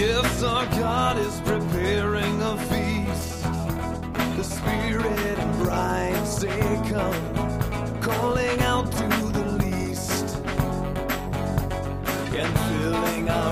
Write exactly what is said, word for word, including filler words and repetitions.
Yes, our God is preparing a feast. The Spirit and bride say come, calling out to the least, and filling our